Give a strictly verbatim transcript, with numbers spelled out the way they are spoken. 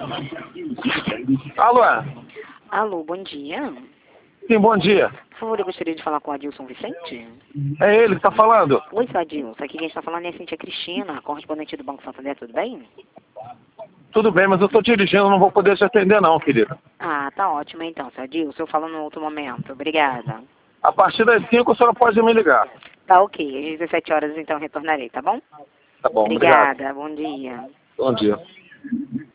Alô? Alô, bom dia. Sim, bom dia. Por favor, eu gostaria de falar com o Adilson Vicente. É ele que tá falando? Oi, seu Adilson. Aqui quem está falando é a Cintia Cristina, correspondente do Banco Santander, tudo bem? Tudo bem, mas eu tô dirigindo, não vou poder te atender não, querido. Ah, tá ótimo então, seu Adilson. Eu falo no outro momento. Obrigada. A partir das cinco a senhora pode me ligar. Tá ok. Às dezessete horas então retornarei, tá bom? Tá bom, Obrigada. obrigado. Bom dia. Bom dia.